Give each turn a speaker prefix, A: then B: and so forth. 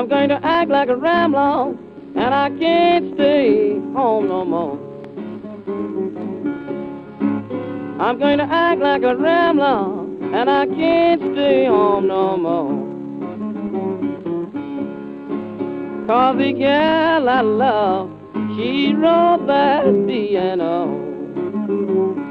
A: I'm going to act like a rambler, and I can't stay home no more. I'm going to act like a rambler, and I can't stay home no more. 'Cause the girl I love, she wrote that piano.